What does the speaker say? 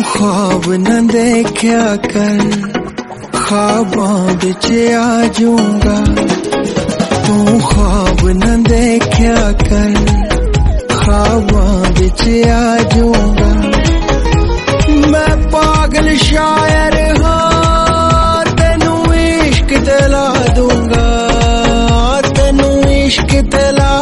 ख्वाब न देखा कर, ख्वाबां विच आ जाऊंगा। तू ख्वाब न देखा कर, ख्वाबां विच आ जाऊंगा। मैं पागल शायर हाँ, तेनू इश्क दिला दूंगा, तेनू इश्क दिला